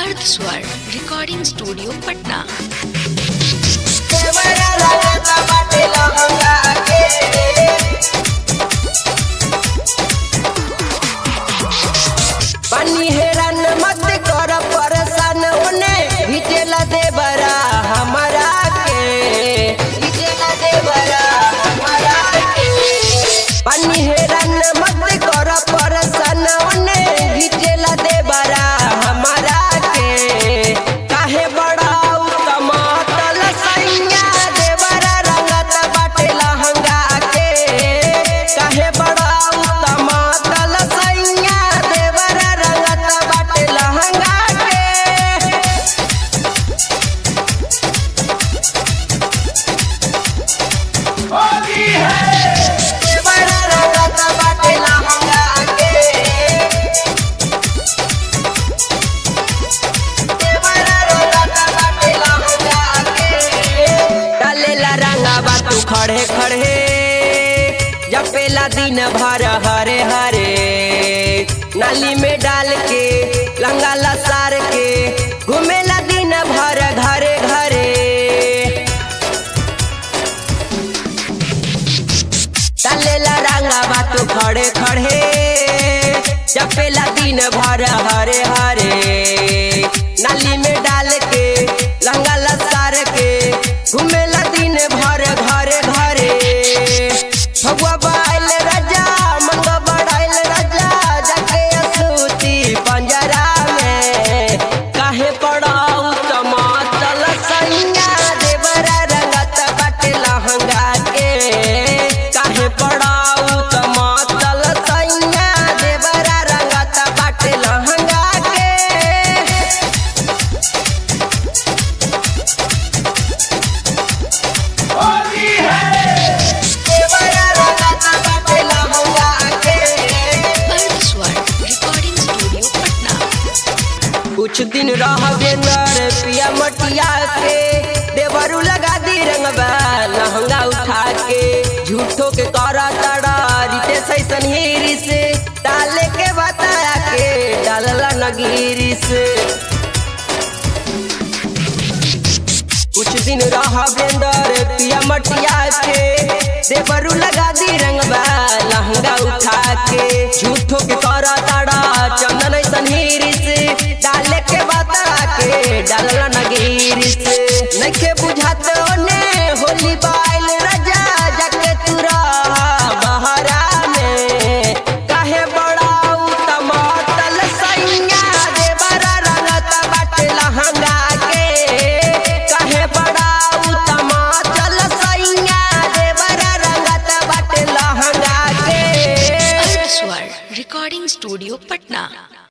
अर्थ स्वर recording studio Patna. पानी हैरान मत कर परेशान होने हिटेला दे बरा हमारा के हिटेला दे बरा हमारा के। पानी हैरान मत कर परेशान होने हिटेला दे बरा हमारा के। काहे बड़ा उत्तम तल सैया दे बरा रंगत बाटे लहंगा के। काहे बड़ा उत्तम तल सैया दे बरा रंगत बाटे लहंगा के। होली है दे बरा रंगत बाटे लहंगा के। दे बरा रंगत बाटे लहंगा के। डालेला रंगावा तू खड़े खड़े जपेला दिन भर हरे हरे। नाली में डाल के लंगा लसार के घूमेला दिन भर घरे घरे। डालेला रंगावा तू खड़े खड़े जपेला दिन भर हरे हरे। नाली में डाल के लंगा लसार के घूमेला दिन भर घरे घरे। भगवा बाइल राजा मंगा बढ़ाइल राजा जाके असूती पंजरा में। काहे पड़ाऊ टमाटर सैया देवरा रंगत बाटे लहंगा के। काहे पड़ाऊ टमाटर सैया देवरा रंगत बाटे लहंगा के। होली है देवरा रंगत बाटे लहंगा के। अर्थ स्वर रिकॉर्डिंग स्टूडियो पटना। कुछ दिन रहबे नर पिया मटिया के देवरू लगा दी रंगबा लहंगा उठा के। झूठो के करा तड़ा रीते सैसन हीरी से डाले के बताया के डालला नगीरी से। कुछ दिन रहबे नर पिया मटिया के देवरू लगा दी रंगबा लहंगा उठा के। झूठो के करा तड़ा चंदन सनहीरी से डाले के बता के डालला नगीरी से। नखे बुझात ओने होली बाइल राजा जाके तुरा बहरा में। काहे बड़ा उत्तम तल सैया देवरा रंगत बाटे लहंगा के। काहे बड़ा उत्तम तल सैया देवरा रंगत बाटे लहंगा के। अर्थ स्वर रिकॉर्डिंग स्टूडियो पटना।